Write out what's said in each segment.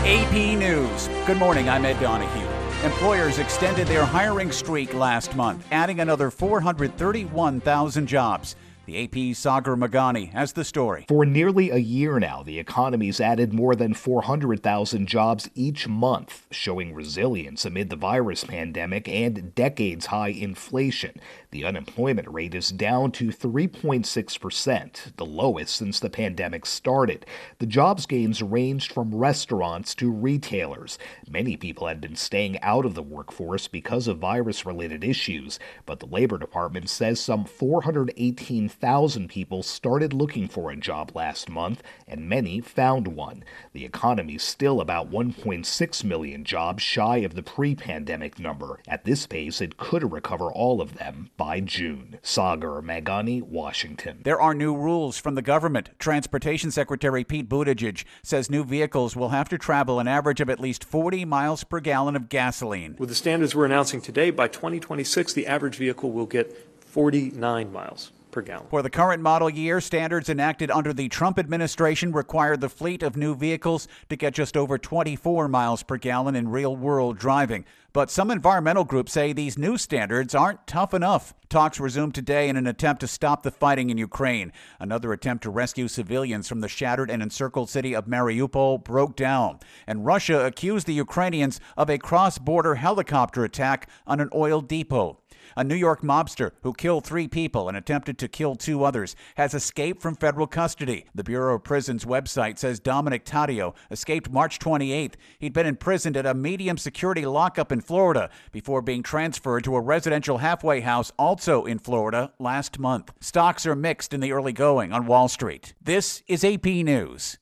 AP News. Good morning, I'm Ed Donahue. Employers extended their hiring streak last month, adding another 431,000 jobs. The AP's Sagar Meghani has the story. For nearly a year now, the economy's added more than 400,000 jobs each month, showing resilience amid the virus pandemic and decades-high inflation. The unemployment rate is down to 3.6%, the lowest since the pandemic started. The jobs gains ranged from restaurants to retailers. Many people had been staying out of the workforce because of virus-related issues, but the Labor Department says some 418,000 people started looking for a job last month, and many found one. The economy's still about 1.6 million jobs shy of the pre-pandemic number. At this pace, it could recover all of them by June. Sagar Meghani, Washington. There are new rules from the government. Transportation Secretary Pete Buttigieg says new vehicles will have to travel an average of at least 40 miles per gallon of gasoline. With the standards we're announcing today, by 2026, the average vehicle will get 49 miles per gallon. For the current model year, standards enacted under the Trump administration required the fleet of new vehicles to get just over 24 miles per gallon in real-world driving. But some environmental groups say these new standards aren't tough enough. Talks resumed today in an attempt to stop the fighting in Ukraine. Another attempt to rescue civilians from the shattered and encircled city of Mariupol broke down. And Russia accused the Ukrainians of a cross-border helicopter attack on an oil depot. A New York mobster who killed 3 people and attempted to kill 2 others has escaped from federal custody. The Bureau of Prisons website says Dominic Taddeo escaped March 28th. He'd been imprisoned at a medium security lockup in Florida before being transferred to a residential halfway house also in Florida last month. Stocks are mixed in the early going on Wall Street. This is AP News.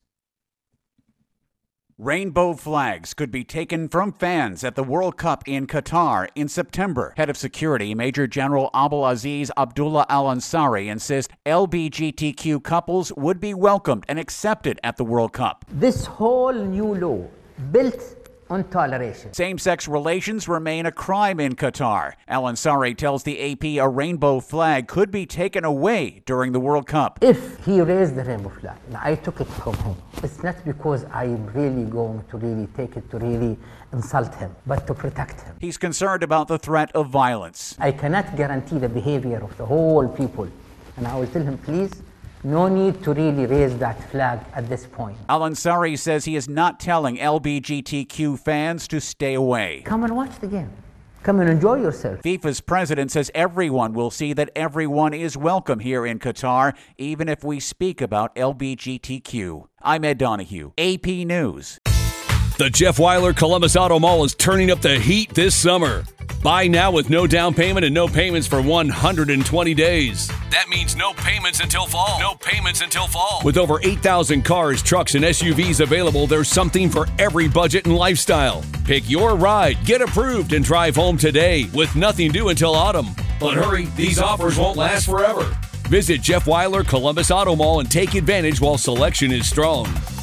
Rainbow flags could be taken from fans at the World Cup in Qatar in September. Head of Security, Major General Abdulaziz Abdullah Al-Ansari, insists LGBTQ couples would be welcomed and accepted at the World Cup. This whole new law built on toleration. Same-sex relations remain a crime in Qatar. Al-Ansari tells the AP a rainbow flag could be taken away during the World Cup. If he raised the rainbow flag, I took it from him. It's not because I'm really going to really take it to really insult him, but to protect him. He's concerned about the threat of violence. I cannot guarantee the behavior of the whole people. And I will tell him, please, no need to really raise that flag at this point. Al-Ansari says he is not telling LGBTQ fans to stay away. Come and watch the game. Come and enjoy yourself. FIFA's president says everyone will see that everyone is welcome here in Qatar, even if we speak about LGBTQ. I'm Ed Donahue, AP News. The Jeff Weiler Columbus Auto Mall is turning up the heat this summer. Buy now with no down payment and no payments for 120 days. That means no payments until fall. No payments until fall. With over 8,000 cars, trucks, and SUVs available, there's something for every budget and lifestyle. Pick your ride, get approved, and drive home today with nothing due until autumn. But hurry, these offers won't last forever. Visit Jeff Weiler Columbus Auto Mall and take advantage while selection is strong.